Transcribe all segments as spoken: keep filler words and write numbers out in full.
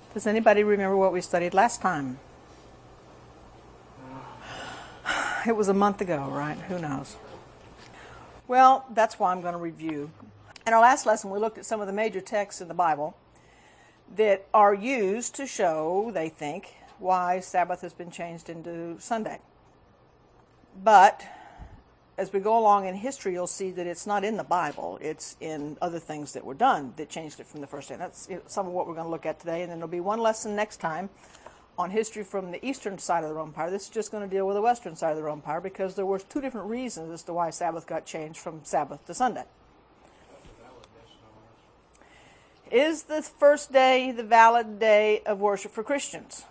Does anybody remember what we studied last time? It was a month ago, right? Who knows? Well, that's why I'm going to review. In our last lesson, we looked at some of the major texts in the Bible that are used to show, they think, why Sabbath has been changed into Sunday. But as we go along in history, you'll see that it's not in the Bible. It's in other things that were done that changed it from the first day. That's some of what we're going to look at today. And then there'll be one lesson next time on history from the eastern side of the Roman Empire. This is just going to deal with the western side of the Roman Empire because there were two different reasons as to why Sabbath got changed from Sabbath to Sunday. Is the first day the valid day of worship for Christians?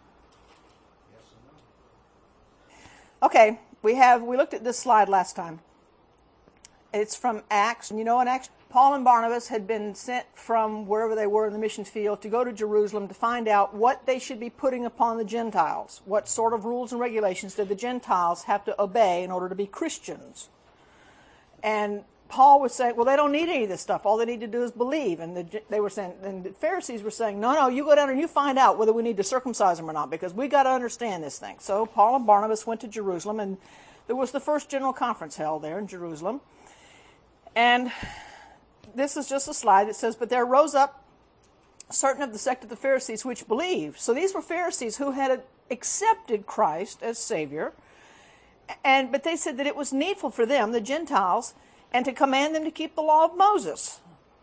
Okay, we have we looked at this slide last time. It's from Acts. You know, in Acts, Paul and Barnabas had been sent from wherever they were in the mission field to go to Jerusalem to find out what they should be putting upon the Gentiles. What sort of rules and regulations did the Gentiles have to obey in order to be Christians? And Paul was saying, well, they don't need any of this stuff. All they need to do is believe. And the, they were saying, and the Pharisees were saying, no, no, you go down and you find out whether we need to circumcise them or not, because we got to understand this thing. So Paul and Barnabas went to Jerusalem, and there was the first general conference held there in Jerusalem. And this is just a slide that says, but there rose up certain of the sect of the Pharisees which believed. So these were Pharisees who had accepted Christ as Savior, and but they said that it was needful for them, the Gentiles, and to command them to keep the law of Moses.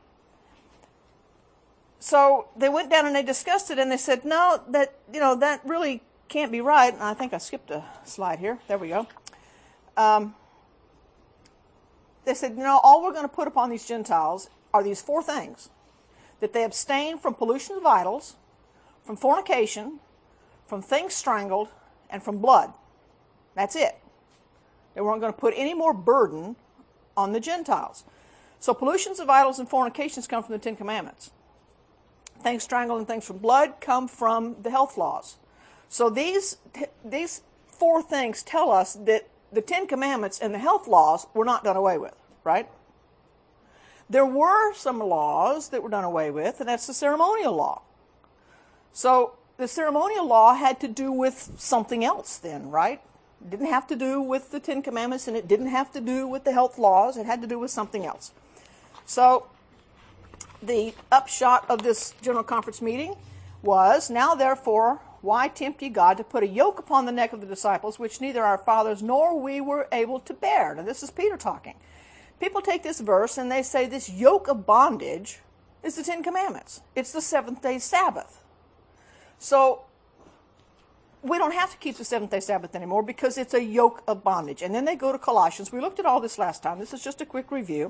So they went down and they discussed it, and they said, no, that you know that really can't be right. And I think I skipped a slide here. There we go. Um, they said, you know, all we're going to put upon these Gentiles are these four things: that they abstain from pollution of idols, from fornication, from things strangled, and from blood. That's it. They weren't going to put any more burden on the Gentiles. So pollutions of idols and fornications come from the Ten Commandments. Things strangled and things from blood come from the health laws. So these these four things tell us that the Ten Commandments and the health laws were not done away with, right? There were some laws that were done away with, and that's the ceremonial law. So the ceremonial law had to do with something else then, right? It didn't have to do with the Ten Commandments, and it didn't have to do with the health laws. It had to do with something else. So the upshot of this General Conference meeting was, now therefore, why tempt ye God to put a yoke upon the neck of the disciples, which neither our fathers nor we were able to bear? Now this is Peter talking. People take this verse and they say this yoke of bondage is the Ten Commandments. It's the seventh day Sabbath. So we don't have to keep the seventh-day Sabbath anymore because it's a yoke of bondage. And then they go to Colossians. We looked at all this last time. This is just a quick review.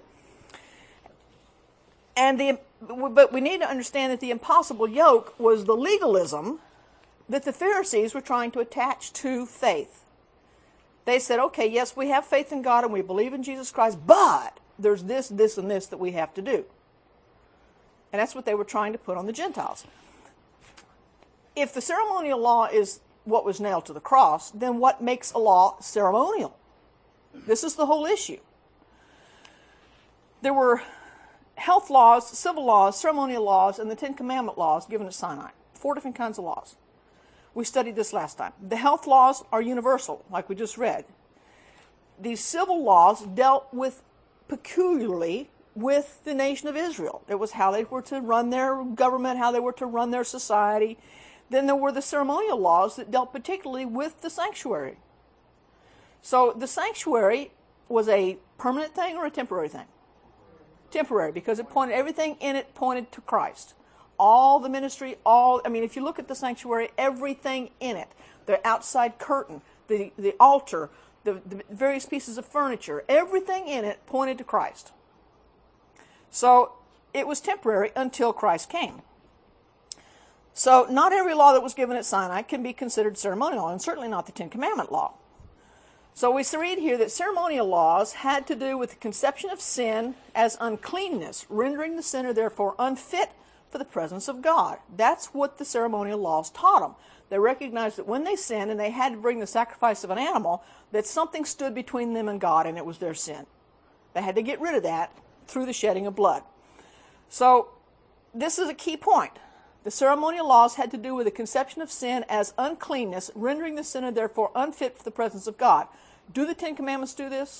And the but we need to understand that the impossible yoke was the legalism that the Pharisees were trying to attach to faith. They said, okay, yes, we have faith in God and we believe in Jesus Christ, but there's this, this, and this that we have to do. And that's what they were trying to put on the Gentiles. If the ceremonial law is what was nailed to the cross, then what makes a law ceremonial? This is the whole issue. There were health laws, civil laws, ceremonial laws, and the Ten Commandment laws given at Sinai. Four different kinds of laws. We studied this last time. The health laws are universal, like we just read. These civil laws dealt with peculiarly with the nation of Israel. It was how they were to run their government, how they were to run their society. Then there were the ceremonial laws that dealt particularly with the sanctuary. So the sanctuary was a permanent thing or a temporary thing? Temporary, because it pointed, everything in it pointed to Christ. All the ministry, all, I mean, if you look at the sanctuary, everything in it, the outside curtain, the, the altar, the, the various pieces of furniture, everything in it pointed to Christ. So it was temporary until Christ came. So not every law that was given at Sinai can be considered ceremonial, and certainly not the Ten Commandment law. So we read here that ceremonial laws had to do with the conception of sin as uncleanness, rendering the sinner therefore unfit for the presence of God. That's what the ceremonial laws taught them. They recognized that when they sinned and they had to bring the sacrifice of an animal, that something stood between them and God, and it was their sin. They had to get rid of that through the shedding of blood. So this is a key point. The ceremonial laws had to do with the conception of sin as uncleanness, rendering the sinner therefore unfit for the presence of God. Do the Ten Commandments do this?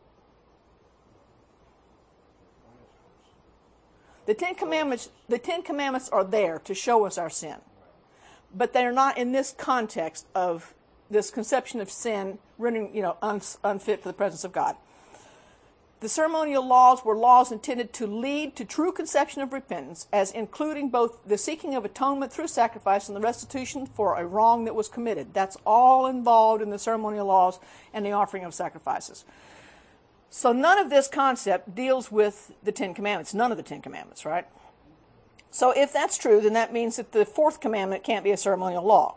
The Ten Commandments, the Ten Commandments are there to show us our sin. But they're not in this context of this conception of sin rendering, you know, un, unfit for the presence of God. The ceremonial laws were laws intended to lead to true conception of repentance, as including both the seeking of atonement through sacrifice and the restitution for a wrong that was committed. That's all involved in the ceremonial laws and the offering of sacrifices. So none of this concept deals with the Ten Commandments. None of the Ten Commandments, right? So if that's true, then that means that the fourth commandment can't be a ceremonial law.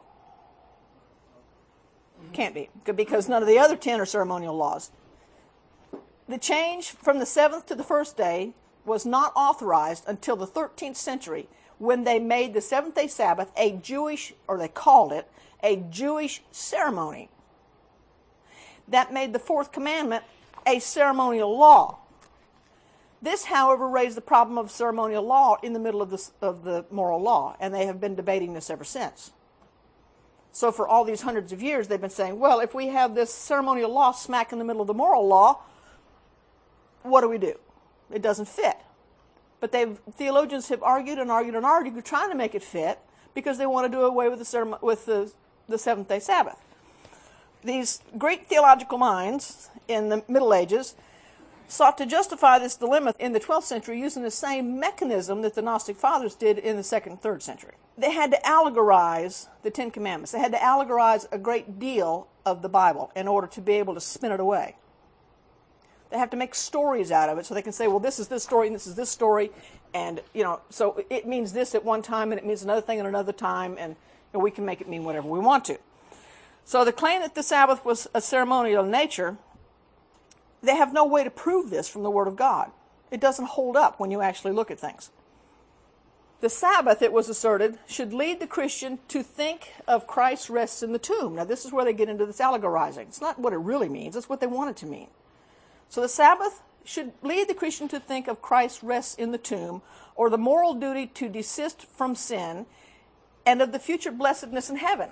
Can't be, because none of the other ten are ceremonial laws. The change from the seventh to the first day was not authorized until the thirteenth century, when they made the seventh-day Sabbath a Jewish, or they called it, a Jewish ceremony. That made the fourth commandment a ceremonial law. This, however, raised the problem of ceremonial law in the middle of the, of the moral law, and they have been debating this ever since. So for all these hundreds of years, they've been saying, well, if we have this ceremonial law smack in the middle of the moral law, what do we do? It doesn't fit. But they've, theologians have argued and argued and argued, trying to make it fit, because they want to do away with the, ceremon- with the, the seventh-day Sabbath. These great theological minds in the Middle Ages sought to justify this dilemma in the twelfth century using the same mechanism that the Gnostic Fathers did in the second and third century. They had to allegorize the Ten Commandments. They had to allegorize a great deal of the Bible in order to be able to spin it away. They have to make stories out of it so they can say, well, this is this story and this is this story, and, you know, so it means this at one time and it means another thing at another time, and you know, we can make it mean whatever we want to. So the claim that the Sabbath was a ceremonial nature, they have no way to prove this from the Word of God. It doesn't hold up when you actually look at things. The Sabbath, it was asserted, should lead the Christian to think of Christ's rest in the tomb. Now, this is where they get into this allegorizing. It's not what it really means. It's what they want it to mean. So the Sabbath should lead the Christian to think of Christ's rest in the tomb, or the moral duty to desist from sin, and of the future blessedness in heaven.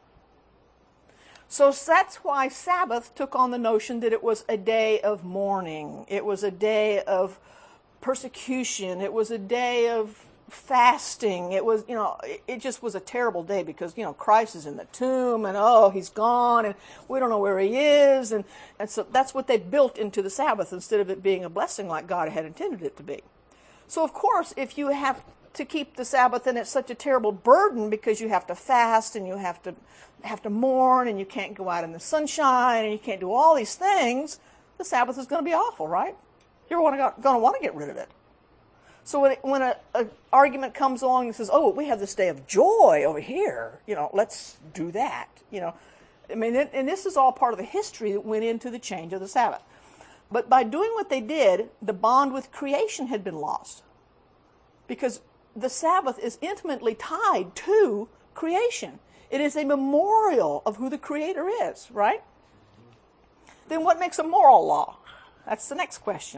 So that's why Sabbath took on the notion that it was a day of mourning. It was a day of persecution. It was a day of fasting. It was, you know, it just was a terrible day because, you know, Christ is in the tomb and, oh, he's gone and we don't know where he is. And, and so that's what they built into the Sabbath instead of it being a blessing like God had intended it to be. So, of course, if you have to keep the Sabbath and it's such a terrible burden because you have to fast and you have to have to mourn and you can't go out in the sunshine and you can't do all these things, the Sabbath is going to be awful, right? You're going to want to get rid of it. So when, it, when a, a argument comes along and says, oh, we have this day of joy over here, you know, let's do that, you know. I mean, and this is all part of the history that went into the change of the Sabbath. But by doing what they did, the bond with creation had been lost. Because the Sabbath is intimately tied to creation. It is a memorial of who the Creator is, right? Then what makes a moral law? That's the next question.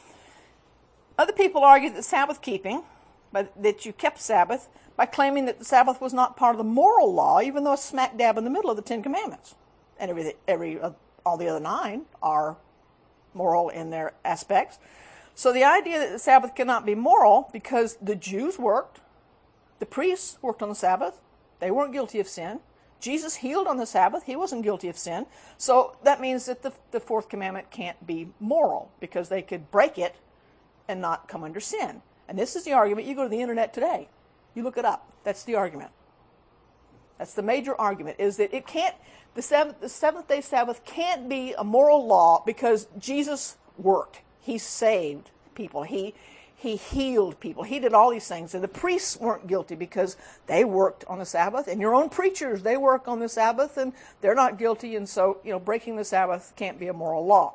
Other people argue that Sabbath keeping, but that you kept Sabbath, by claiming that the Sabbath was not part of the moral law, even though it's smack dab in the middle of the Ten Commandments. And every, every, uh, all the other nine are moral in their aspects. So the idea that the Sabbath cannot be moral because the Jews worked, the priests worked on the Sabbath, they weren't guilty of sin. Jesus healed on the Sabbath, he wasn't guilty of sin. So that means that the, the fourth commandment can't be moral because they could break it and not come under sin. And this is the argument. You go to the internet today, you look it up. That's the argument. That's the major argument, is that it can't, the seventh, the seventh day Sabbath can't be a moral law because Jesus worked. He saved people. He he healed people. He did all these things. And the priests weren't guilty because they worked on the Sabbath. And your own preachers, they work on the Sabbath and they're not guilty. And so, you know, breaking the Sabbath can't be a moral law.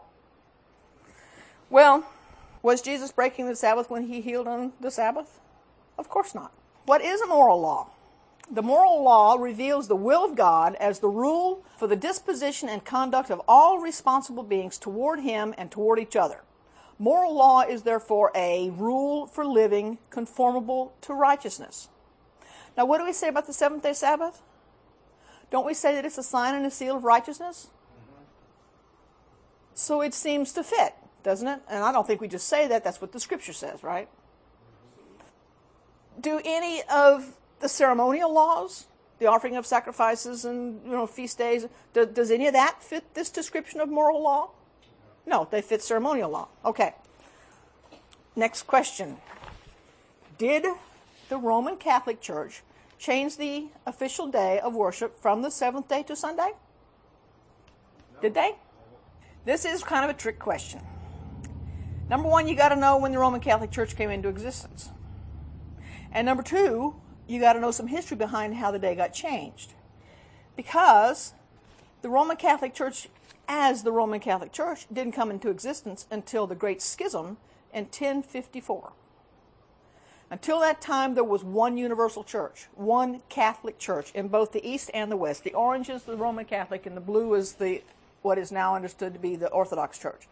Well, was Jesus breaking the Sabbath when he healed on the Sabbath? Of course not. What is a moral law? The moral law reveals the will of God as the rule for the disposition and conduct of all responsible beings toward him and toward each other. Moral law is therefore a rule for living conformable to righteousness. Now, what do we say about the seventh-day Sabbath? Don't we say that it's a sign and a seal of righteousness? Mm-hmm. So it seems to fit, doesn't it? And I don't think we just say that. That's what the Scripture says, right? Mm-hmm. Do any of the ceremonial laws, the offering of sacrifices and, you know, feast days, do, does any of that fit this description of moral law? No, they fit ceremonial law. Okay. Next question. Did the Roman Catholic Church change the official day of worship from the seventh day to Sunday? No. Did they? This is kind of a trick question. Number one, you got to know when the Roman Catholic Church came into existence. And number two, you got to know some history behind how the day got changed. Because the Roman Catholic Church, as the Roman Catholic Church, didn't come into existence until the Great Schism in ten fifty-four. Until that time, there was one universal church, one Catholic church in both the East and the West. The orange is the Roman Catholic, and the blue is the what is now understood to be the Orthodox Church.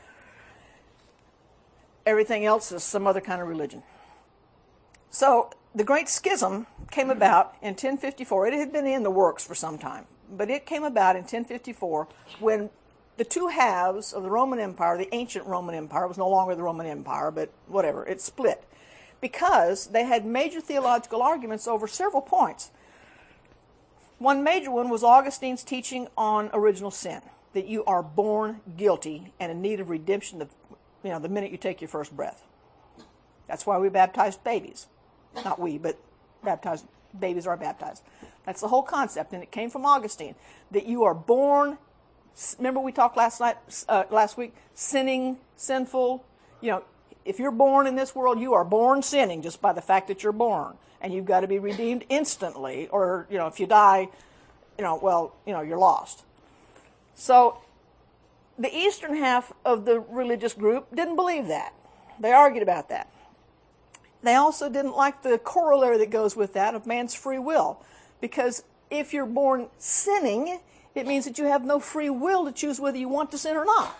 Everything else is some other kind of religion. So the Great Schism came about in ten fifty-four. It had been in the works for some time, but it came about in ten fifty-four when the two halves of the Roman Empire, the ancient Roman Empire, was no longer the Roman Empire, but whatever, it split. Because they had major theological arguments over several points. One major one was Augustine's teaching on original sin, that you are born guilty and in need of redemption the, you know, the minute you take your first breath. That's why we baptized babies. Not we, but baptized babies are baptized. That's the whole concept, and it came from Augustine, that you are born, remember we talked last night, uh, last week, sinning, sinful, you know, if you're born in this world, you are born sinning just by the fact that you're born. And you've got to be redeemed instantly. Or, you know, if you die, you know, well, you know, you're lost. So the eastern half of the religious group didn't believe that. They argued about that. They also didn't like the corollary that goes with that of man's free will. Because if you're born sinning, it means that you have no free will to choose whether you want to sin or not.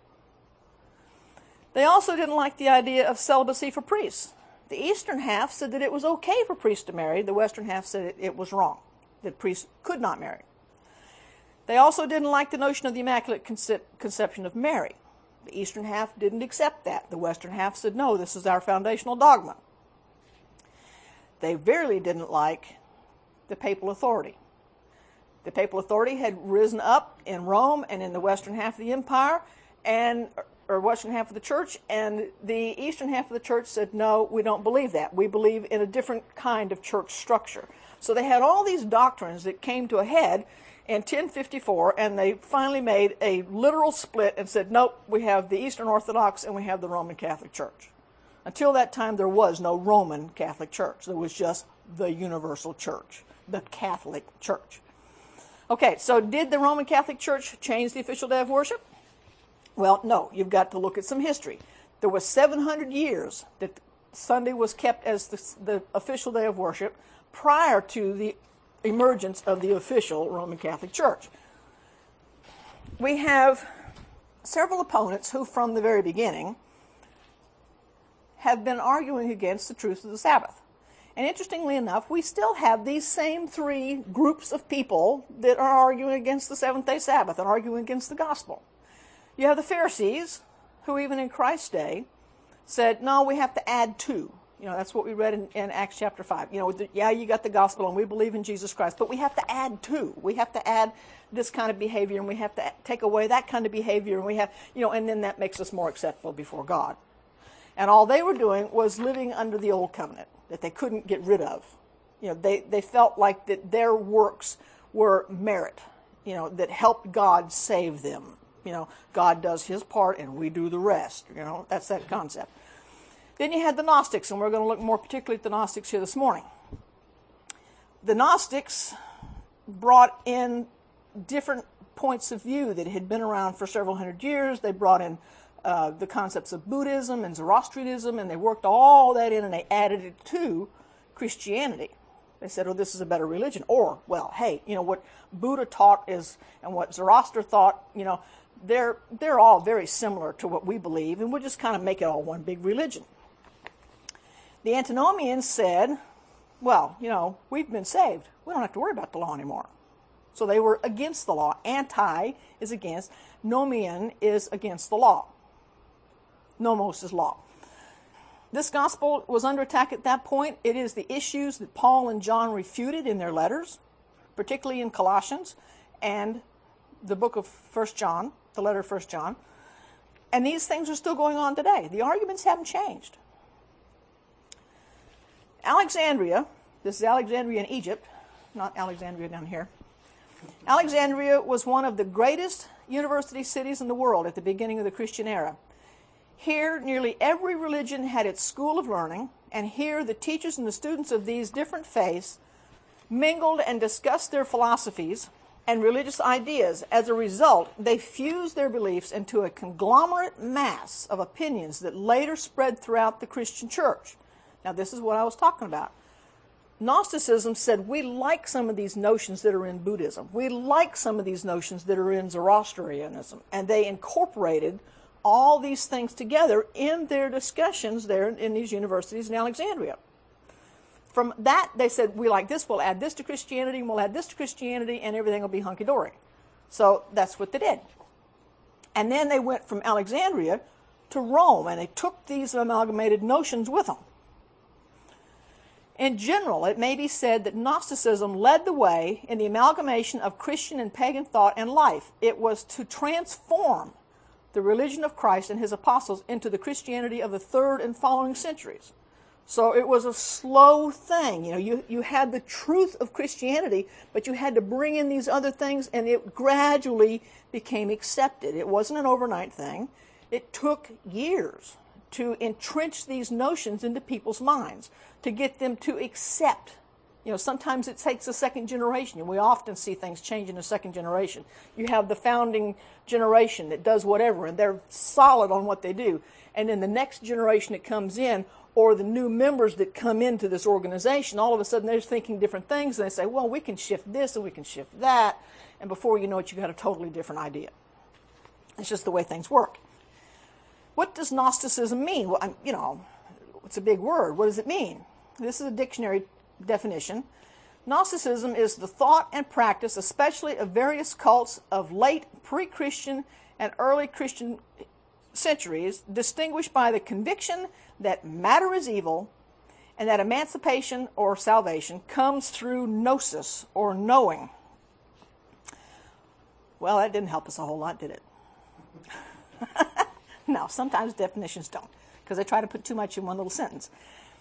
They also didn't like the idea of celibacy for priests. The eastern half said that it was okay for priests to marry. The western half said it, it was wrong, that priests could not marry. They also didn't like the notion of the Immaculate Concep- Conception of Mary. The eastern half didn't accept that. The western half said, no, this is our foundational dogma. They very didn't like the papal authority. The papal authority had risen up in Rome and in the western half of the empire, and or western half of the church, and the eastern half of the church said, no, we don't believe that. We believe in a different kind of church structure. So they had all these doctrines that came to a head in ten fifty-four, and they finally made a literal split and said, nope, we have the Eastern Orthodox and we have the Roman Catholic Church. Until that time, there was no Roman Catholic Church. There was just the universal church, the Catholic Church. Okay, so did the Roman Catholic Church change the official day of worship? Well, no, you've got to look at some history. There was seven hundred years that Sunday was kept as the, the official day of worship prior to the emergence of the official Roman Catholic Church. We have several opponents who, from the very beginning, have been arguing against the truth of the Sabbath. And interestingly enough, we still have these same three groups of people that are arguing against the seventh-day Sabbath and arguing against the gospel. You have the Pharisees, who even in Christ's day said, no, we have to add two. You know, that's what we read in, in Acts chapter five. You know, the, yeah, you got the gospel and we believe in Jesus Christ, but we have to add two. We have to add this kind of behavior and we have to take away that kind of behavior, and we have, you know, and then that makes us more acceptable before God. And all they were doing was living under the old covenant that they couldn't get rid of. You know, they, they felt like that their works were merit, you know, that helped God save them. You know, God does his part and we do the rest. You know, that's that concept. Then you had the Gnostics, and we're going to look more particularly at the Gnostics here this morning. The Gnostics brought in different points of view that had been around for several hundred years. They brought in uh, the concepts of Buddhism and Zoroastrianism, and they worked all that in and they added it to Christianity. They said, oh, this is a better religion. Or, well, hey, you know, what Buddha taught is, and what Zoroaster thought, you know, they're they're all very similar to what we believe, and we'll just kind of make it all one big religion. The Antinomians said, well, you know, we've been saved. We don't have to worry about the law anymore. So they were against the law. Anti is against. Nomian is against the law. Nomos is law. This gospel was under attack at that point. It is the issues that Paul and John refuted in their letters, particularly in Colossians and the book of First John, the letter of First John. And these things are still going on today. The arguments haven't changed. Alexandria, this is Alexandria in Egypt, not Alexandria down here. Alexandria was one of the greatest university cities in the world at the beginning of the Christian era. Here, nearly every religion had its school of learning, and here the teachers and the students of these different faiths mingled and discussed their philosophies and religious ideas. As a result, they fused their beliefs into a conglomerate mass of opinions that later spread throughout the Christian church. Now, this is what I was talking about. Gnosticism said, we like some of these notions that are in Buddhism. We like some of these notions that are in Zoroastrianism. And they incorporated all these things together in their discussions there in these universities in Alexandria. From that, they said, we like this, we'll add this to Christianity, and we'll add this to Christianity, and everything will be hunky-dory. So that's what they did. And then they went from Alexandria to Rome, and they took these amalgamated notions with them. In general, it may be said that Gnosticism led the way in the amalgamation of Christian and pagan thought and life. It was to transform the religion of Christ and his apostles into the Christianity of the third and following centuries. So it was a slow thing. You know, you, you had the truth of Christianity, but you had to bring in these other things, and it gradually became accepted. It wasn't an overnight thing. It took years to entrench these notions into people's minds, to get them to accept. You know, sometimes it takes a second generation, and we often see things change in a second generation. You have the founding generation that does whatever, and they're solid on what they do. And then the next generation that comes in, or the new members that come into this organization, all of a sudden they're thinking different things, and they say, well, we can shift this and we can shift that, and before you know it, you've got a totally different idea. It's just the way things work. What does Gnosticism mean? Well, I'm, you know, it's a big word. What does it mean? This is a dictionary definition. Gnosticism is the thought and practice, especially of various cults of late pre-Christian and early Christian centuries, distinguished by the conviction that matter is evil and that emancipation or salvation comes through gnosis or knowing. Well, that didn't help us a whole lot, did it? No, sometimes definitions don't, because they try to put too much in one little sentence.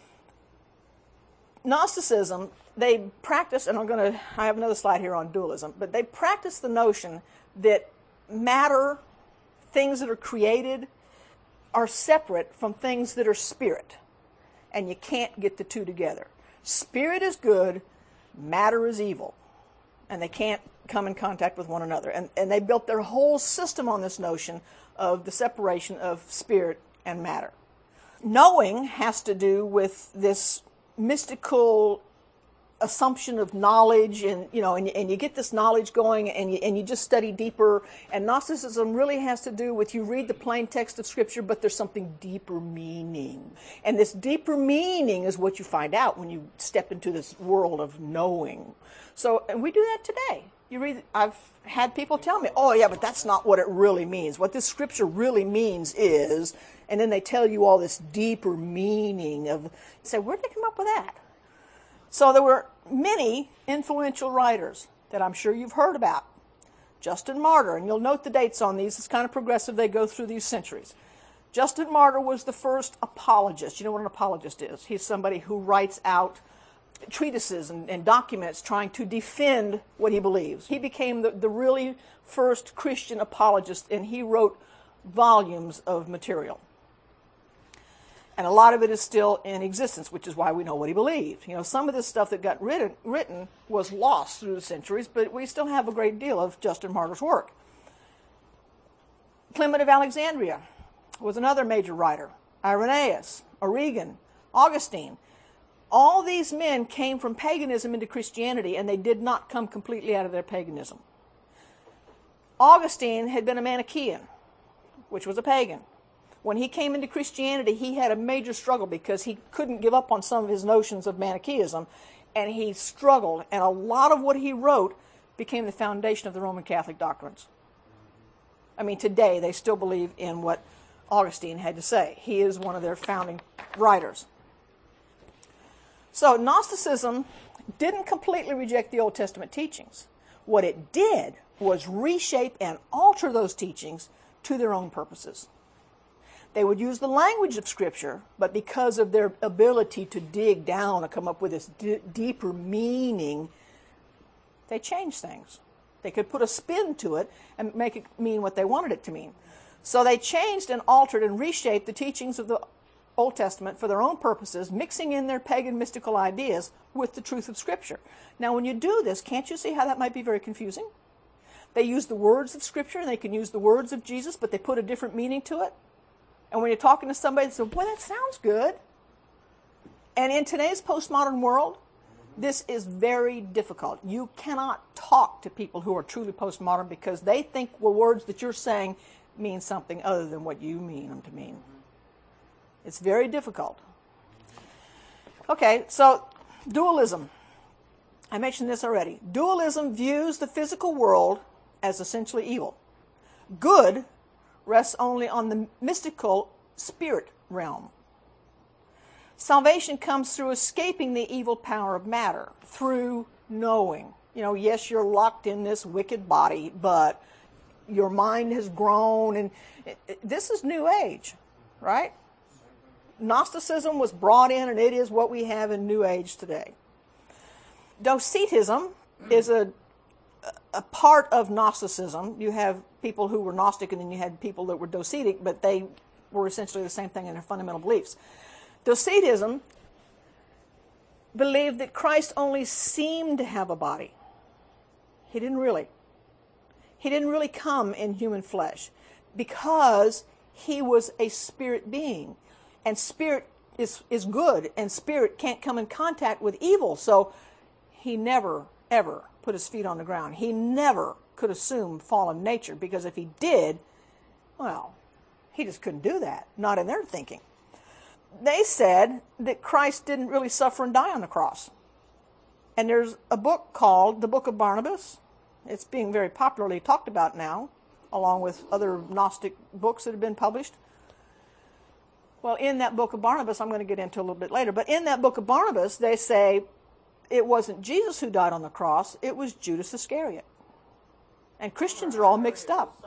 Gnosticism, they practice, and I'm going to, I have another slide here on dualism, but they practice the notion that matter, things that are created, are separate from things that are spirit, and you can't get the two together. Spirit is good, matter is evil, and they can't come in contact with one another. And, and they built their whole system on this notion of the separation of spirit and matter. Knowing has to do with this mystical assumption of knowledge, and you know, and, and you get this knowledge going, and you, and you just study deeper. And Gnosticism really has to do with, you read the plain text of Scripture, but there's something deeper meaning. And this deeper meaning is what you find out when you step into this world of knowing. So, and we do that today. You read, I've had people tell me, oh yeah, but that's not what it really means. What this Scripture really means is, and then they tell you all this deeper meaning of, you say, where'd they come up with that? So there were many influential writers that I'm sure you've heard about. Justin Martyr, and you'll note the dates on these. It's kind of progressive. They go through these centuries. Justin Martyr was the first apologist. You know what an apologist is? He's somebody who writes out treatises and, and documents trying to defend what he believes. He became the, the really first Christian apologist, and he wrote volumes of material. And a lot of it is still in existence, which is why we know what he believed. You know, some of this stuff that got written, written was lost through the centuries, but we still have a great deal of Justin Martyr's work. Clement of Alexandria was another major writer. Irenaeus, Origen, Augustine. All these men came from paganism into Christianity, and they did not come completely out of their paganism. Augustine had been a Manichaean, which was a pagan. When he came into Christianity, he had a major struggle because he couldn't give up on some of his notions of Manichaeism, and he struggled, and a lot of what he wrote became the foundation of the Roman Catholic doctrines. I mean, today they still believe in what Augustine had to say. He is one of their founding writers. So Gnosticism didn't completely reject the Old Testament teachings. What it did was reshape and alter those teachings to their own purposes. They would use the language of Scripture, but because of their ability to dig down and come up with this d- deeper meaning, they changed things. They could put a spin to it and make it mean what they wanted it to mean. So they changed and altered and reshaped the teachings of the Old Testament for their own purposes, mixing in their pagan mystical ideas with the truth of Scripture. Now, when you do this, can't you see how that might be very confusing? They use the words of Scripture, and they can use the words of Jesus, but they put a different meaning to it. And when you're talking to somebody, they say, boy, that sounds good. And in today's postmodern world, this is very difficult. You cannot talk to people who are truly postmodern because they think the words that you're saying mean something other than what you mean them to mean. It's very difficult. Okay, so dualism. I mentioned this already. Dualism views the physical world as essentially evil. Good rests only on the mystical spirit realm. Salvation comes through escaping the evil power of matter, through knowing. You know, yes, you're locked in this wicked body, but your mind has grown, and it, it, this is New Age, right? Gnosticism was brought in, and it is what we have in New Age today. Docetism is a a part of Gnosticism. You have people who were Gnostic, and then you had people that were Docetic, but they were essentially the same thing in their fundamental beliefs. Docetism believed that Christ only seemed to have a body. He didn't really. He didn't really come in human flesh because he was a spirit being. And spirit is, is good, and spirit can't come in contact with evil. So he never, ever put his feet on the ground. He never could assume fallen nature, because if he did, well, he just couldn't do that. Not in their thinking. They said that Christ didn't really suffer and die on the cross. And there's a book called The Book of Barnabas. It's being very popularly talked about now, along with other Gnostic books that have been published. Well, in that Book of Barnabas, I'm going to get into a little bit later, but in that Book of Barnabas, they say it wasn't Jesus who died on the cross, it was Judas Iscariot. And Christians are all mixed up.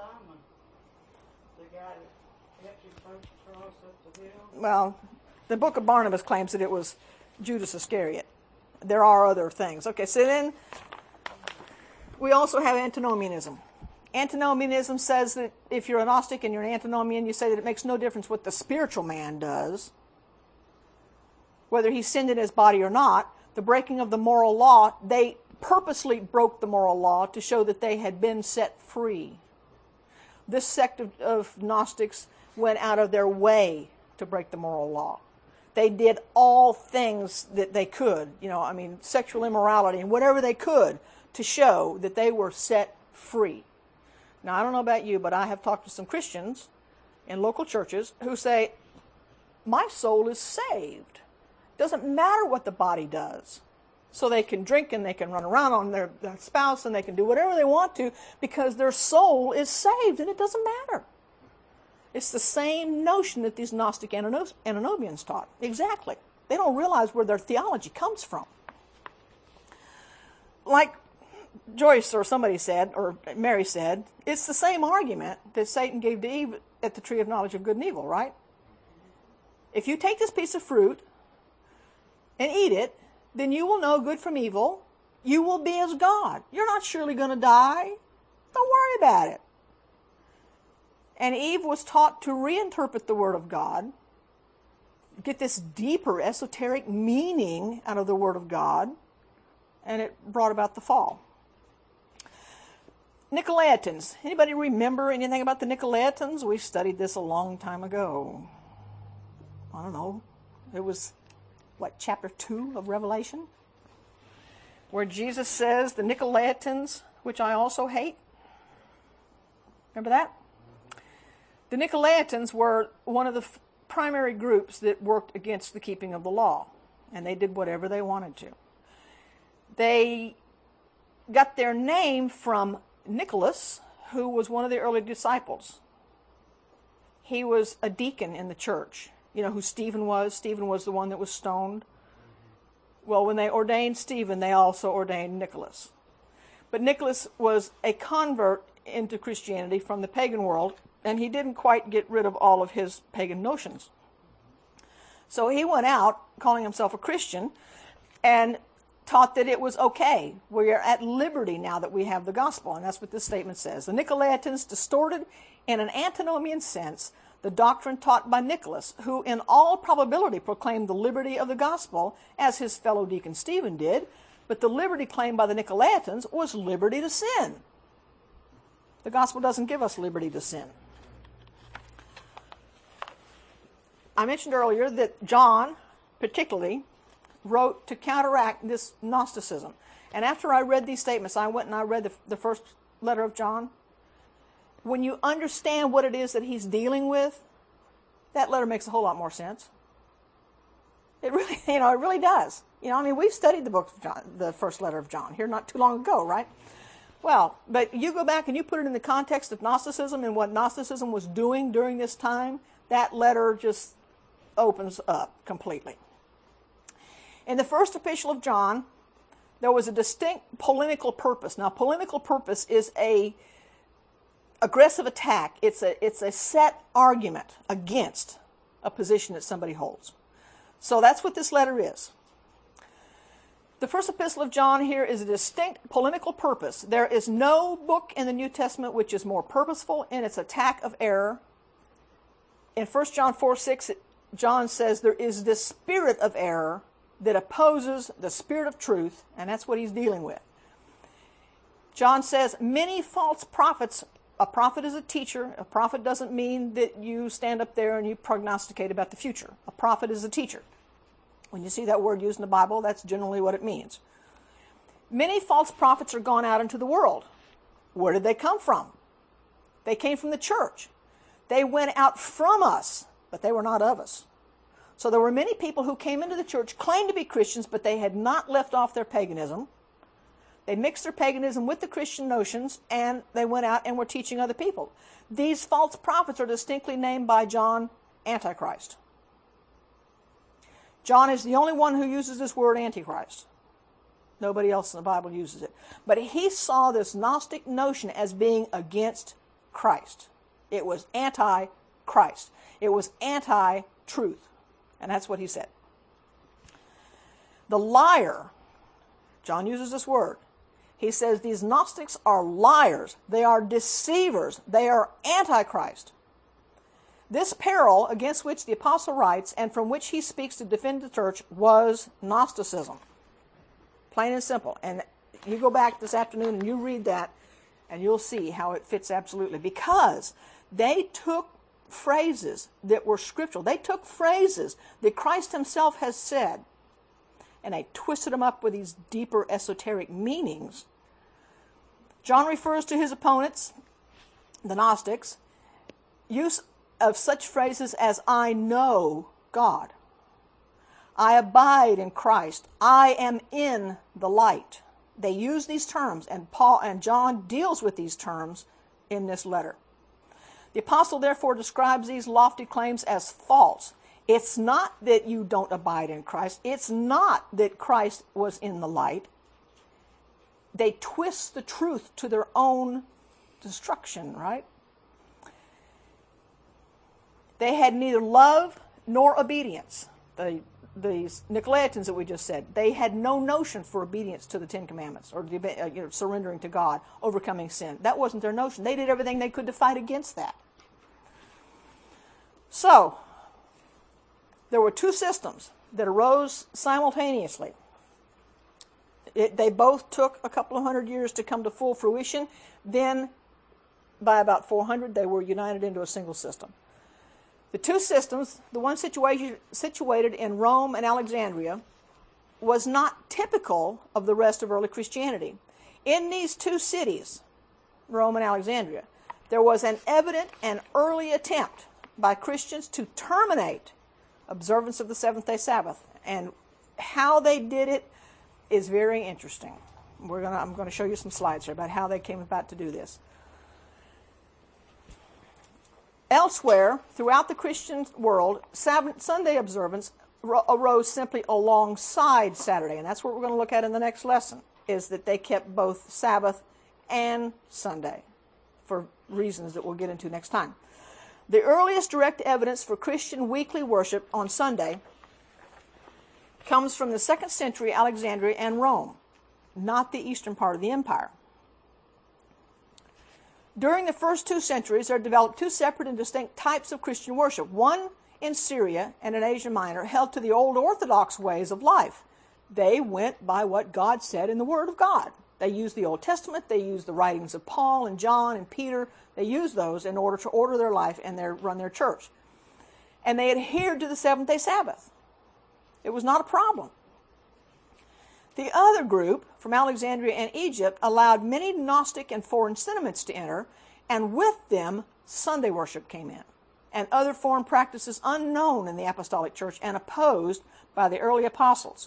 Well, the Book of Barnabas claims that it was Judas Iscariot. There are other things. Okay, so then we also have antinomianism. Antinomianism says that if you're a Gnostic and you're an antinomian, you say that it makes no difference what the spiritual man does, whether he sinned in his body or not. The breaking of the moral law, they purposely broke the moral law to show that they had been set free. This sect of, of Gnostics went out of their way to break the moral law. They did all things that they could, you know, I mean, sexual immorality and whatever they could to show that they were set free. Now, I don't know about you, but I have talked to some Christians in local churches who say, my soul is saved. Doesn't matter what the body does. So they can drink and they can run around on their, their spouse and they can do whatever they want to because their soul is saved and it doesn't matter. It's the same notion that these Gnostic antinomians taught. Exactly. They don't realize where their theology comes from. Like Joyce or somebody said, or Mary said, it's the same argument that Satan gave to Eve at the tree of knowledge of good and evil, right? If you take this piece of fruit and eat it, then you will know good from evil. You will be as God. You're not surely going to die. Don't worry about it. And Eve was taught to reinterpret the Word of God, get this deeper esoteric meaning out of the Word of God, and it brought about the fall. Nicolaitans. Anybody remember anything about the Nicolaitans? We studied this a long time ago. I don't know. It was, what, chapter two of Revelation? Where Jesus says, the Nicolaitans, which I also hate. Remember that? The Nicolaitans were one of the f- primary groups that worked against the keeping of the law, and they did whatever they wanted to. They got their name from Nicholas, who was one of the early disciples. He was a deacon in the church. You know who Stephen was? Stephen was the one that was stoned. Well, when they ordained Stephen, they also ordained Nicholas. But Nicholas was a convert into Christianity from the pagan world, and he didn't quite get rid of all of his pagan notions. So he went out, calling himself a Christian, and taught that it was okay. We are at liberty now that we have the gospel, and that's what this statement says. The Nicolaitans distorted in an antinomian sense the doctrine taught by Nicholas, who in all probability proclaimed the liberty of the gospel, as his fellow deacon Stephen did, but the liberty claimed by the Nicolaitans was liberty to sin. The gospel doesn't give us liberty to sin. I mentioned earlier that John, particularly, wrote to counteract this Gnosticism. And after I read these statements, I went and I read the, the first letter of John. When you understand what it is that he's dealing with, that letter makes a whole lot more sense. It really, you know, it really does. You know, I mean, we've studied the book of John, the first letter of John here not too long ago, right? Well, but you go back and you put it in the context of Gnosticism and what Gnosticism was doing during this time, that letter just opens up completely. In the first epistle of John, there was a distinct polemical purpose. Now, polemical purpose is a aggressive attack. It's a, it's a set argument against a position that somebody holds. So that's what this letter is. The first epistle of John here is a distinct polemical purpose. There is no book in the New Testament which is more purposeful in its attack of error. In First John four six, John says there is this spirit of error that opposes the spirit of truth, and that's what he's dealing with. John says many false prophets. A prophet is a teacher. A prophet doesn't mean that you stand up there and you prognosticate about the future. A prophet is a teacher. When you see that word used in the Bible, that's generally what it means. Many false prophets are gone out into the world. Where did they come from? They came from the church. They went out from us, but they were not of us. So there were many people who came into the church, claimed to be Christians, but they had not left off their paganism. They mixed their paganism with the Christian notions, and they went out and were teaching other people. These false prophets are distinctly named by John Antichrist. John is the only one who uses this word Antichrist. Nobody else in the Bible uses it. But he saw this Gnostic notion as being against Christ. It was anti-Christ. It was anti-truth. And that's what he said. The liar, John uses this word. He says these Gnostics are liars. They are deceivers. They are antichrist. This peril against which the apostle writes and from which he speaks to defend the church was Gnosticism. Plain and simple. And you go back this afternoon and you read that and you'll see how it fits absolutely. Because they took phrases that were scriptural. They took phrases that Christ himself has said and they twisted them up with these deeper esoteric meanings. John refers to his opponents, the Gnostics, use of such phrases as I know God, I abide in Christ, I am in the light. They use these terms, and Paul and John deals with these terms in this letter. The apostle therefore describes these lofty claims as false. It's not that you don't abide in Christ. It's not that Christ was in the light. They twist the truth to their own destruction, right? They had neither love nor obedience. The, the Nicolaitans that we just said, they had no notion for obedience to the Ten Commandments or uh, you know, surrendering to God, overcoming sin. That wasn't their notion. They did everything they could to fight against that. So, there were two systems that arose simultaneously. It, they both took a couple of hundred years to come to full fruition. Then, by about four hundred, they were united into a single system. The two systems, the one situated, situated in Rome and Alexandria, was not typical of the rest of early Christianity. In these two cities, Rome and Alexandria, there was an evident and early attempt by Christians to terminate observance of the seventh-day Sabbath. And how they did it is very interesting. We're gonna, I'm going to show you some slides here about how they came about to do this. Elsewhere, throughout the Christian world, Sabbath, Sunday observance arose simply alongside Saturday. And that's what we're going to look at in the next lesson, is that they kept both Sabbath and Sunday for reasons that we'll get into next time. The earliest direct evidence for Christian weekly worship on Sunday comes from the second century Alexandria and Rome, not the eastern part of the empire. During the first two centuries, there developed two separate and distinct types of Christian worship. One in Syria and in Asia Minor held to the old Orthodox ways of life. They went by what God said in the Word of God. They used the Old Testament, they used the writings of Paul and John and Peter. They used those in order to order their life and their, run their church. And they adhered to the seventh-day Sabbath. It was not a problem. The other group, from Alexandria and Egypt, allowed many Gnostic and foreign sentiments to enter, and with them, Sunday worship came in, and other foreign practices unknown in the Apostolic Church and opposed by the early apostles.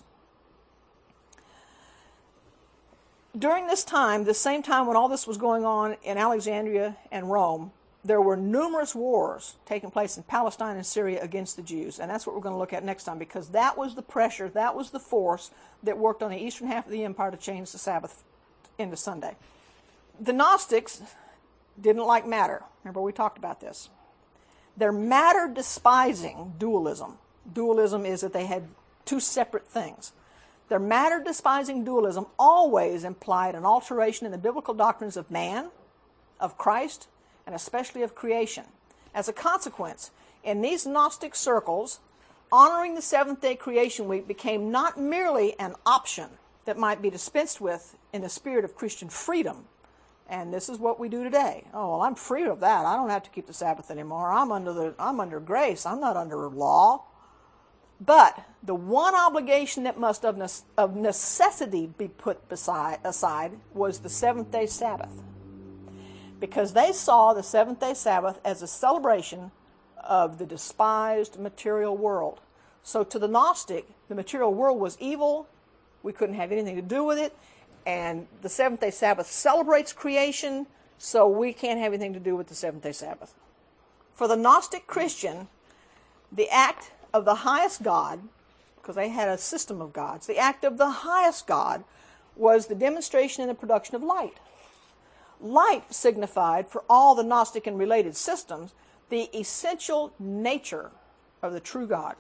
During this time, the same time when all this was going on in Alexandria and Rome, there were numerous wars taking place in Palestine and Syria against the Jews. And that's what we're going to look at next time, because that was the pressure, that was the force that worked on the eastern half of the empire to change the Sabbath into Sunday. The Gnostics didn't like matter. Remember, we talked about this. Their matter-despising dualism. Dualism is that they had two separate things. Their matter-despising dualism always implied an alteration in the biblical doctrines of man, of Christ, and especially of creation. As a consequence, in these Gnostic circles, honoring the seventh-day creation week became not merely an option that might be dispensed with in the spirit of Christian freedom. And this is what we do today. Oh, well, I'm free of that. I don't have to keep the Sabbath anymore. I'm under the I'm under grace. I'm not under law. But the one obligation that must of, ne- of necessity be put beside, aside was the seventh-day Sabbath. Because they saw the seventh-day Sabbath as a celebration of the despised material world. So to the Gnostic, the material world was evil. We couldn't have anything to do with it. And the seventh-day Sabbath celebrates creation, so we can't have anything to do with the seventh-day Sabbath. For the Gnostic Christian, the act of the highest God, because they had a system of gods, the act of the highest God was the demonstration and the production of light. Light signified, for all the Gnostic and related systems, the essential nature of the true God.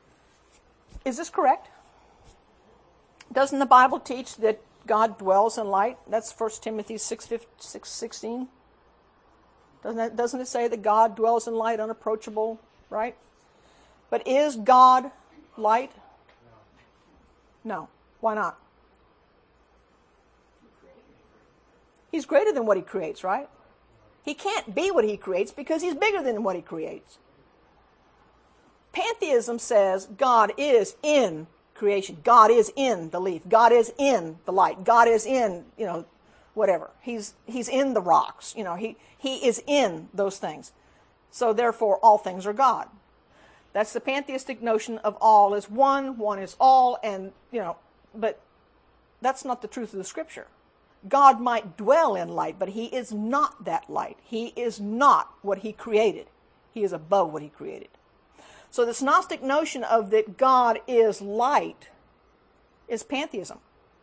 Is this correct? Doesn't the Bible teach that God dwells in light? That's First Timothy six sixteen. Doesn't, that, doesn't it say that God dwells in light, unapproachable, right? But is God light? No. Why not? He's greater than what he creates, right? He can't be what he creates because he's bigger than what he creates. Pantheism says God is in creation. God is in the leaf. God is in the light. God is in, you know, whatever. He's he's in the rocks. You know, he he is in those things. So therefore, all things are God. That's the pantheistic notion of all is one, one is all, and, you know, but that's not the truth of the Scripture. God might dwell in light, but he is not that light. He is not what he created. He is above what he created. So this Gnostic notion of that God is light is pantheism.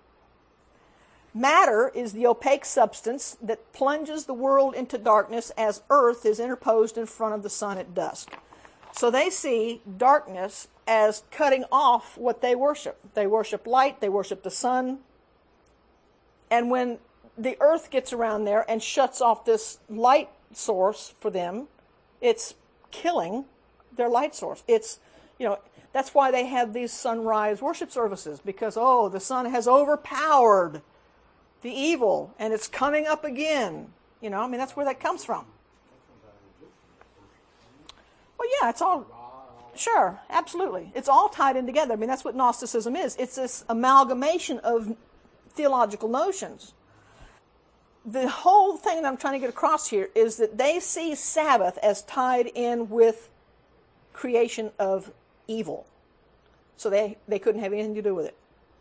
Matter is the opaque substance that plunges the world into darkness as earth is interposed in front of the sun at dusk. So they see darkness as cutting off what they worship. They worship light, they worship the sun. And when the earth gets around there and shuts off this light source for them, it's killing their light source. It's, you know, that's why they have these sunrise worship services, because, oh, the sun has overpowered the evil and it's coming up again. You know, I mean, that's where that comes from. Well, yeah, it's all, sure, absolutely. It's all tied in together. I mean, that's what Gnosticism is. It's this amalgamation of theological notions. the whole thing that I'm trying to get across here is that they see Sabbath as tied in with creation of evil. So they, they couldn't have anything to do with it.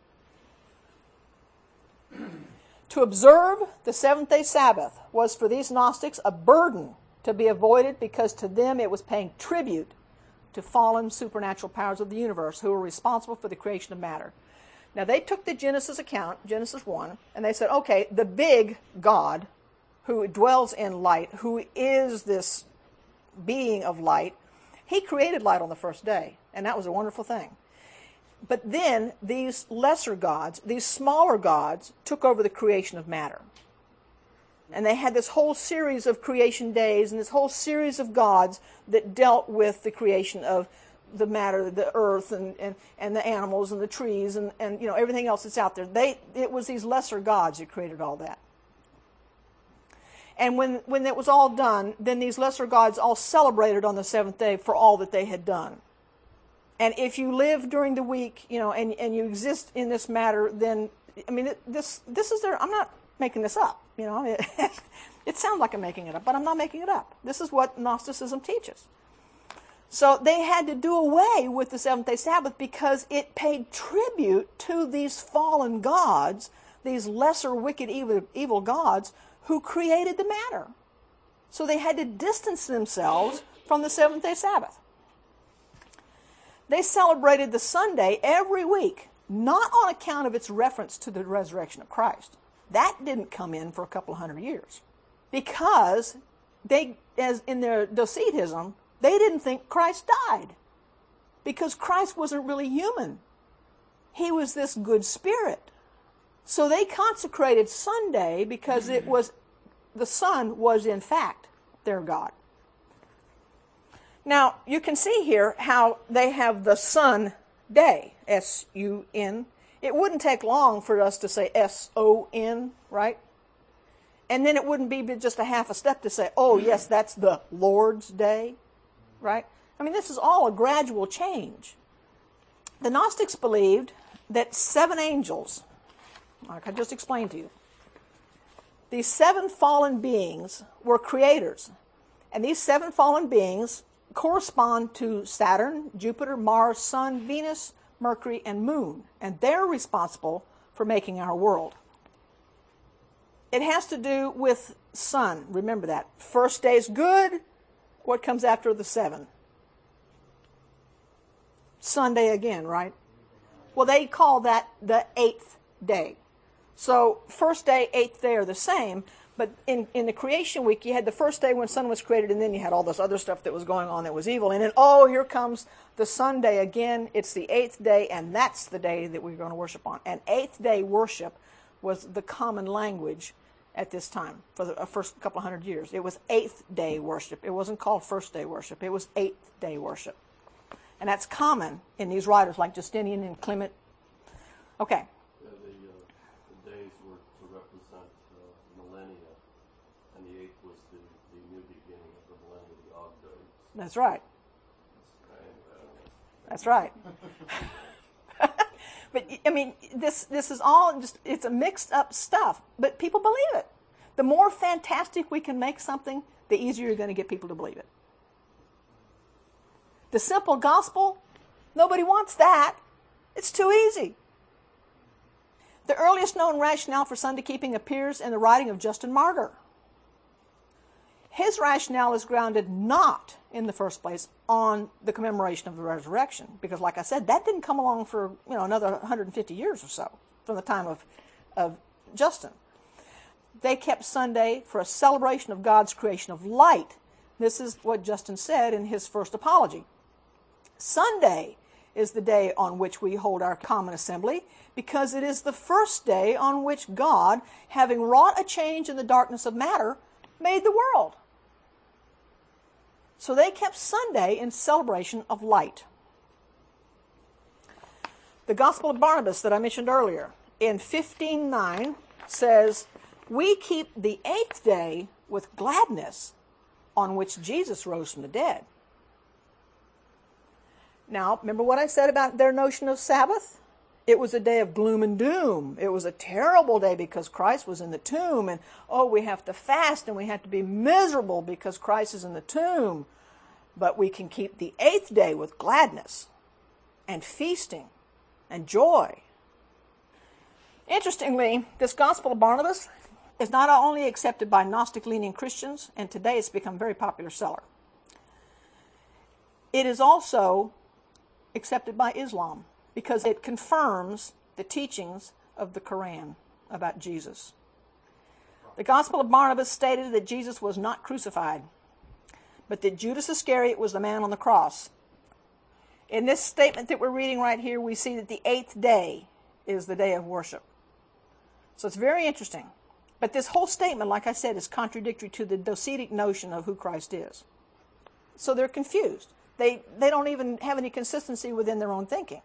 To observe the seventh-day Sabbath was for these Gnostics a burden to be avoided because to them it was paying tribute to fallen supernatural powers of the universe who were responsible for the creation of matter. Now they took the Genesis account, Genesis one, and they said, okay, the big God who dwells in light, who is this being of light, he created light on the first day, and that was a wonderful thing. But then these lesser gods, these smaller gods, took over the creation of matter. And they had this whole series of creation days and this whole series of gods that dealt with the creation of the matter, the earth, and, and, and the animals and the trees and, and you know everything else that's out there. They it was these lesser gods that created all that. And when, when it was all done, then these lesser gods all celebrated on the seventh day for all that they had done. And if you live during the week, you know, and, and you exist in this matter, then, I mean, it, this this is their, I'm not making this up, you know. It, it sounds like I'm making it up, but I'm not making it up. This is what Gnosticism teaches. So they had to do away with the seventh-day Sabbath because it paid tribute to these fallen gods, these lesser, wicked, evil, evil gods who created the matter. So they had to distance themselves from the seventh-day Sabbath. They celebrated the Sunday every week, not on account of its reference to the resurrection of Christ. That didn't come in for a couple of hundred years. Because they, as in their Docetism, they didn't think Christ died. Because Christ wasn't really human. He was this good spirit. So they consecrated Sunday because it was, the Son was in fact their God. Now, you can see here how they have the Sun Day, S U N. It wouldn't take long for us to say S O N, right? And then it wouldn't be just a half a step to say, oh, yes, that's the Lord's Day, right? I mean, this is all a gradual change. The Gnostics believed that seven angels, like I just explained to you, these seven fallen beings were creators. And these seven fallen beings correspond to Saturn, Jupiter, Mars, Sun, Venus, Mercury, and Moon. And they're responsible for making our world. It has to do with Sun. Remember that. First day's good. What comes after the seven? Sunday again, right? Well, they call that the eighth day. So first day, eighth day are the same. But in, in the creation week, you had the first day when sun was created, and then you had all this other stuff that was going on that was evil. And then, oh, here comes the Sunday again. It's the eighth day, and that's the day that we're going to worship on. And eighth day worship was the common language at this time for the first couple of hundred years. It was eighth day worship. It wasn't called first day worship. It was eighth day worship. And that's common in these writers like Justinian and Clement. Okay. Yeah, the, uh, the days were to represent uh, millennia, and the eighth was the, the new beginning of the millennia, the odd days. That's right. That's That's right. But, I mean, this this is all just, it's a mixed up stuff, but people believe it. The more fantastic we can make something, the easier you're going to get people to believe it. The simple gospel, nobody wants that. It's too easy. The earliest known rationale for Sunday keeping appears in the writing of Justin Martyr. His rationale is grounded not, in the first place, on the commemoration of the resurrection, because, like I said, that didn't come along for you know another one hundred fifty years or so from the time of, of Justin. They kept Sunday for a celebration of God's creation of light. This is what Justin said in his first apology. Sunday is the day on which we hold our common assembly, because it is the first day on which God, having wrought a change in the darkness of matter, made the world. So they kept Sunday in celebration of light. The Gospel of Barnabas that I mentioned earlier, in fifteen nine, says, "We keep the eighth day with gladness, on which Jesus rose from the dead." Now, remember what I said about their notion of Sabbath? It was a day of gloom and doom. It was a terrible day because Christ was in the tomb. And, oh, we have to fast and we have to be miserable because Christ is in the tomb. But we can keep the eighth day with gladness and feasting and joy. Interestingly, this Gospel of Barnabas is not only accepted by Gnostic-leaning Christians, and today it's become a very popular seller. It is also accepted by Islam, because it confirms the teachings of the Quran about Jesus. The Gospel of Barnabas stated that Jesus was not crucified, but that Judas Iscariot was the man on the cross. In this statement that we're reading right here, we see that the eighth day is the day of worship. So it's very interesting. But this whole statement, like I said, is contradictory to the Docetic notion of who Christ is. So they're confused. They, they don't even have any consistency within their own thinking.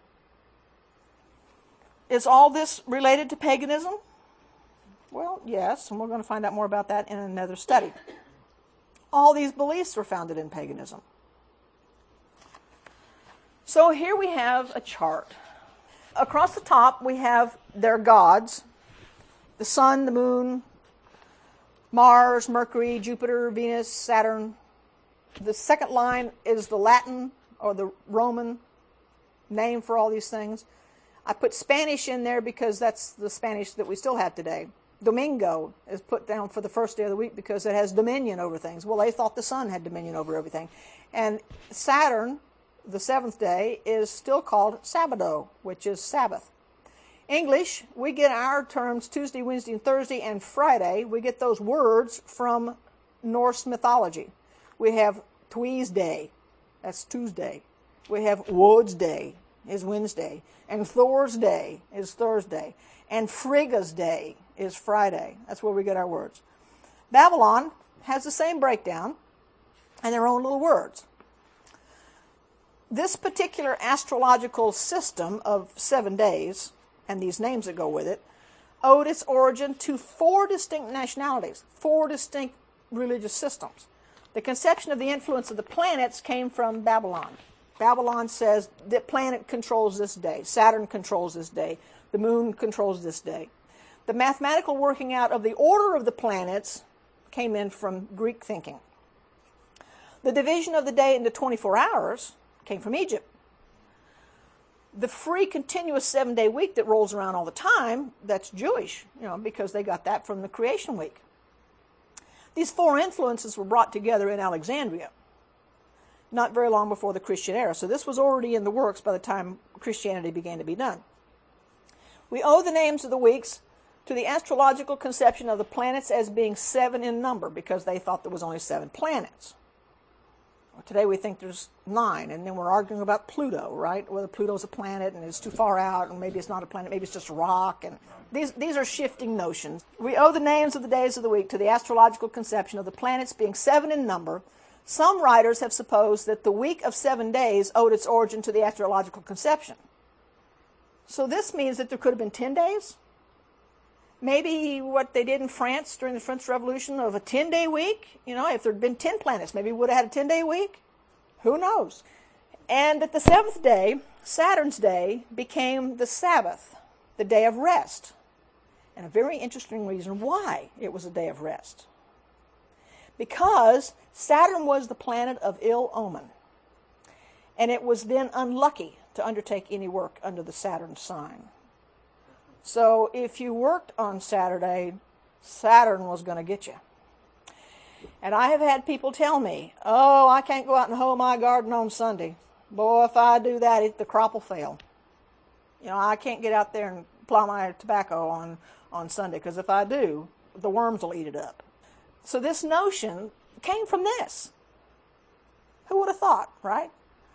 Is all this related to paganism? Well, yes, and we're going to find out more about that in another study. All these beliefs were founded in paganism. So here we have a chart. Across the top, we have their gods: the sun, the moon, Mars, Mercury, Jupiter, Venus, Saturn. The second line is the Latin or the Roman name for all these things. I put Spanish in there because that's the Spanish that we still have today. Domingo is put down for the first day of the week because it has dominion over things. Well, they thought the sun had dominion over everything. And Saturn, the seventh day, is still called Sabado, which is Sabbath. English, we get our terms Tuesday, Wednesday, and Thursday, and Friday. We get those words from Norse mythology. We have Tuesday, that's Tuesday. We have Wood's Day, is Wednesday. And Thor's Day is Thursday. And Frigga's Day is Friday. That's where we get our words. Babylon has the same breakdown and their own little words. This particular astrological system of seven days, and these names that go with it, owed its origin to four distinct nationalities, four distinct religious systems. The conception of the influence of the planets came from Babylon. Babylon says that planet controls this day, Saturn controls this day, the moon controls this day. The mathematical working out of the order of the planets came in from Greek thinking. The division of the day into twenty-four hours came from Egypt. The free continuous seven-day week that rolls around all the time, that's Jewish, you know, because they got that from the creation week. These four influences were brought together in Alexandria, not very long before the Christian era. So this was already in the works by the time Christianity began to be done. We owe the names of the weeks to the astrological conception of the planets as being seven in number, because they thought there was only seven planets. Well, today we think there's nine, and then we're arguing about Pluto, right? Whether Pluto's a planet and it's too far out, and maybe it's not a planet, maybe it's just a rock. And these, these are shifting notions. We owe the names of the days of the week to the astrological conception of the planets being seven in number. Some writers have supposed that the week of seven days owed its origin to the astrological conception. So this means that there could have been ten days. Maybe what they did in France during the French Revolution of a ten-day week. You know, if there had been ten planets, maybe we would have had a ten-day week. Who knows? And that the seventh day, Saturn's day, became the Sabbath, the day of rest. And a very interesting reason why it was a day of rest. Because Saturn was the planet of ill omen. And it was then unlucky to undertake any work under the Saturn sign. So if you worked on Saturday, Saturn was going to get you. And I have had people tell me, oh, I can't go out and hoe my garden on Sunday. Boy, if I do that, it, the crop will fail. You know, I can't get out there and plow my tobacco on, on Sunday, because if I do, the worms will eat it up. So this notion came from this. Who would have thought, right?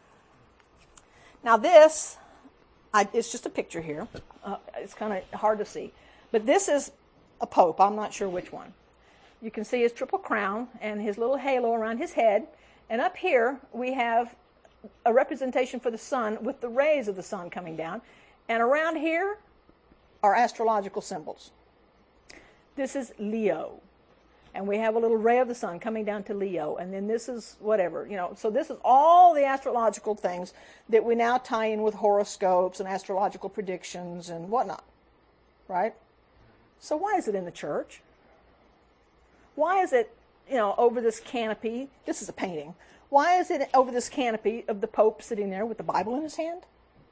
Now this, I, it's just a picture here. Uh, it's kind of hard to see. But this is a pope. I'm not sure which one. You can see his triple crown and his little halo around his head. And up here we have a representation for the sun with the rays of the sun coming down. And around here are astrological symbols. This is Leo. and we have a little ray of the sun coming down to Leo, and then this is whatever, you know. So this is all the astrological things that we now tie in with horoscopes and astrological predictions and whatnot, right? So why is it in the church? Why is it, you know, over this canopy? This is a painting. Why is it over this canopy of the Pope sitting there with the Bible in his hand?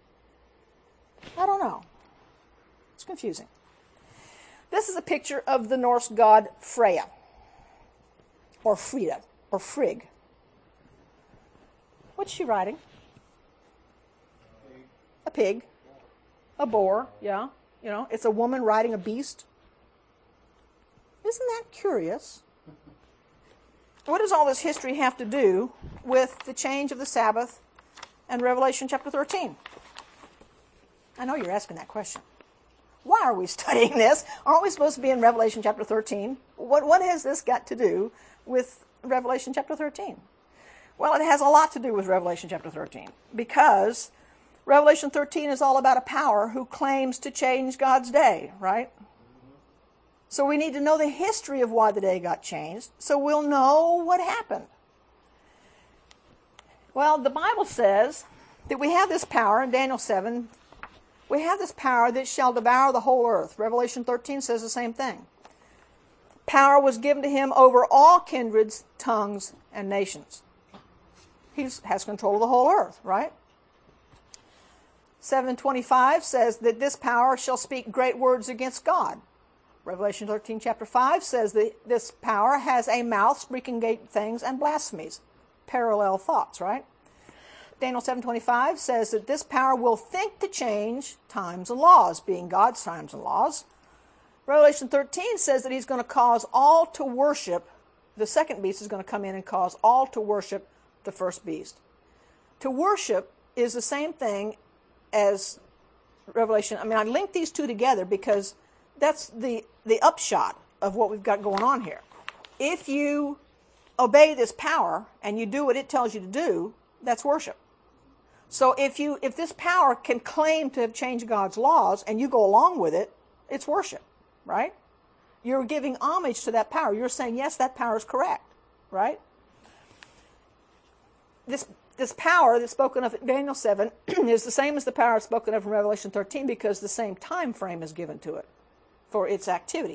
I don't know. It's confusing. This is a picture of the Norse god Freya, or Frida, or Frigg. What's she riding? A pig. A boar, yeah. You know, it's a woman riding a beast. Isn't that curious? What does all this history have to do with the change of the Sabbath and Revelation chapter thirteen? I know you're asking that question. Why are we studying this? Aren't we supposed to be in Revelation chapter thirteen? What, what has this got to do with Revelation chapter thirteen? Well, it has a lot to do with Revelation chapter thirteen, because Revelation thirteen is all about a power who claims to change God's day, right? So we need to know the history of why the day got changed, so we'll know what happened. Well, the Bible says that we have this power in Daniel seven. We have this power that shall devour the whole earth. Revelation thirteen says the same thing. Power was given to him over all kindreds, tongues, and nations. He has control of the whole earth, right? seven twenty-five says that this power shall speak great words against God. Revelation thirteen, chapter five says that this power has a mouth speaking great things and blasphemies. Parallel thoughts, right? Daniel seven twenty-five says that this power will think to change times and laws, being God's times and laws. Revelation thirteen says that he's going to cause all to worship. The second beast is going to come in and cause all to worship the first beast. To worship is the same thing as Revelation. I mean, I linked these two together because that's the, the upshot of what we've got going on here. If you obey this power and you do what it tells you to do, that's worship. So if you if this power can claim to have changed God's laws and you go along with it, it's worship, right? You're giving homage to that power. You're saying, yes, that power is correct, right? This this power that's spoken of in Daniel seven is the same as the power spoken of in Revelation thirteen, because the same time frame is given to it for its activity.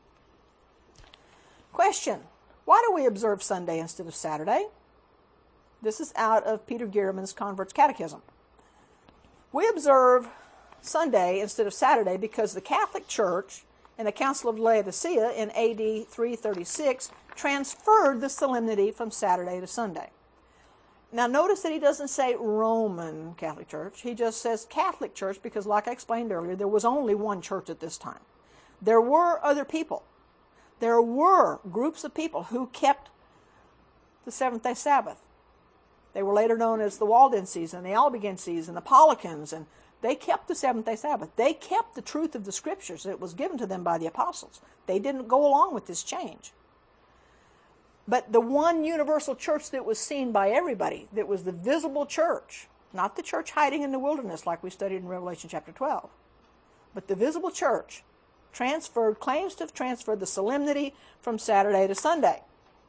Question: why do we observe Sunday instead of Saturday? This is out of Peter Gierman's Convert's Catechism. We observe Sunday instead of Saturday because the Catholic Church and the Council of Laodicea in A D three thirty-six transferred the solemnity from Saturday to Sunday. Now notice that he doesn't say Roman Catholic Church. He just says Catholic Church because, like I explained earlier, there was only one church at this time. There were other people. There were groups of people who kept the seventh-day Sabbath. They were later known as the Waldenses and the Albigenses and the Paulicans, and they kept the seventh-day Sabbath. They kept the truth of the Scriptures that was given to them by the apostles. They didn't go along with this change. But the one universal church that was seen by everybody, that was the visible church, not the church hiding in the wilderness like we studied in Revelation chapter twelve, but the visible church transferred, claims to have transferred the solemnity from Saturday to Sunday.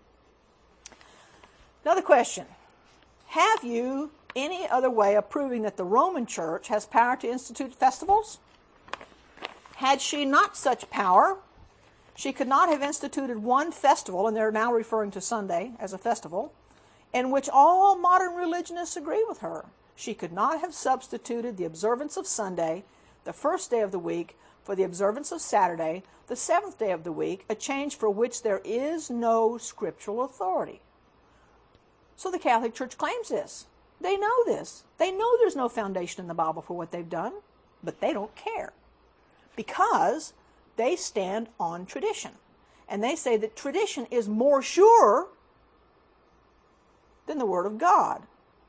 Another question: have you any other way of proving that the Roman Church has power to institute festivals? Had she not such power, she could not have instituted one festival, and they're now referring to Sunday as a festival, in which all modern religionists agree with her. She could not have substituted the observance of Sunday, the first day of the week, for the observance of Saturday, the seventh day of the week, a change for which there is no scriptural authority. So the Catholic Church claims this. They know this. They know there's no foundation in the Bible for what they've done, but they don't care because they stand on tradition. And they say that tradition is more sure than the Word of God.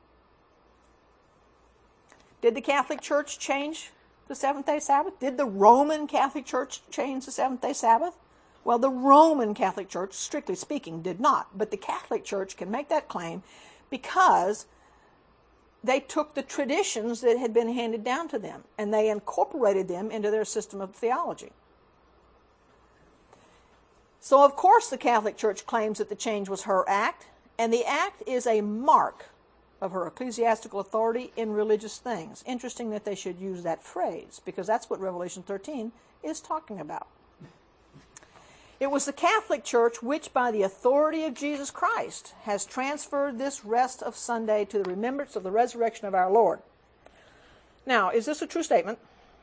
Did the Catholic Church change the seventh-day Sabbath? Did the Roman Catholic Church change the seventh-day Sabbath? Well, the Roman Catholic Church, strictly speaking, did not. But the Catholic Church can make that claim because they took the traditions that had been handed down to them and they incorporated them into their system of theology. So, of course, the Catholic Church claims that the change was her act, and the act is a mark of her ecclesiastical authority in religious things. Interesting that they should use that phrase, because that's what Revelation thirteen is talking about. It was the Catholic Church which, by the authority of Jesus Christ, has transferred this rest of Sunday to the remembrance of the resurrection of our Lord. Now, is this a true statement?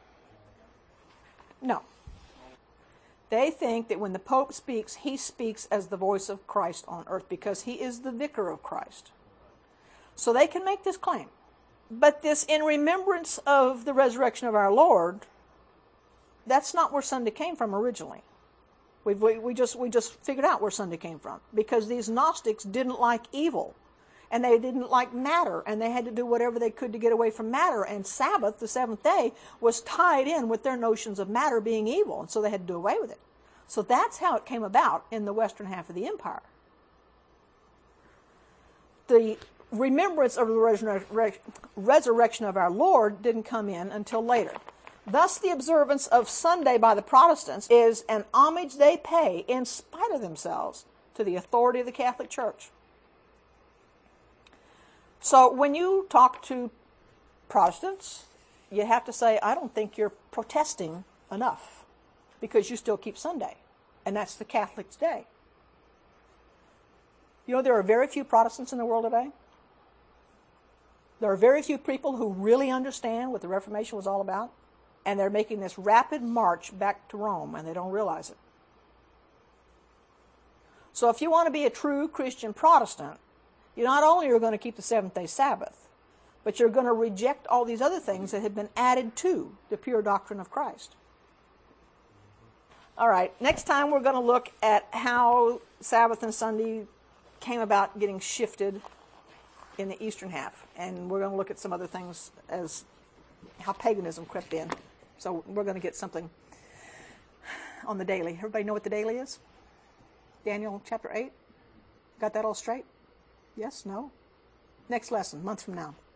No. They think that when the Pope speaks, he speaks as the voice of Christ on earth, because he is the vicar of Christ. So they can make this claim. But this in remembrance of the resurrection of our Lord, that's not where Sunday came from originally. We've, we, we, just, we just figured out where Sunday came from, because these Gnostics didn't like evil, and they didn't like matter, and they had to do whatever they could to get away from matter, and Sabbath, the seventh day, was tied in with their notions of matter being evil, and so they had to do away with it. So that's how it came about in the western half of the empire. The remembrance of the resur- resurrection of our Lord didn't come in until later. Thus, the observance of Sunday by the Protestants is an homage they pay, in spite of themselves, to the authority of the Catholic Church. So when you talk to Protestants, you have to say, I don't think you're protesting enough, because you still keep Sunday, and that's the Catholic's day. You know, there are very few Protestants in the world today. There are very few people who really understand what the Reformation was all about, and they're making this rapid march back to Rome, and they don't realize it. So if you want to be a true Christian Protestant, you not only are going to keep the seventh-day Sabbath, but you're going to reject all these other things that have been added to the pure doctrine of Christ. All right, next time we're going to look at how Sabbath and Sunday came about getting shifted in the eastern half, and we're going to look at some other things as how paganism crept in. So we're going to get something on the daily. Everybody know what the daily is? Daniel chapter eight? Got that all straight? Yes? No? Next lesson, months from now.